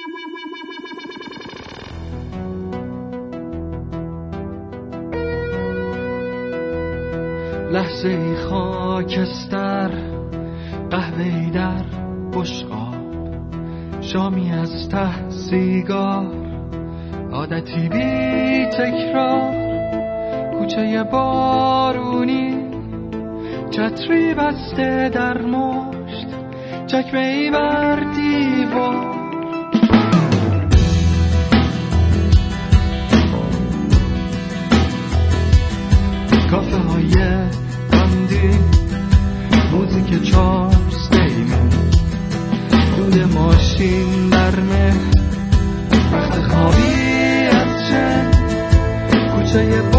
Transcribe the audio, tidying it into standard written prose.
لحظه خاکستر، قهوه‌ای در بشقاب، شامی از ته سیگار، عادتی بی تکرار، کوچه بارونی، چتری بسته در مشت، چکمه‌ای بر دیوار. کافه های باندی، موزیک چارلز دیمون، دود ماشین در مه، وقت خوابی از چه کوچه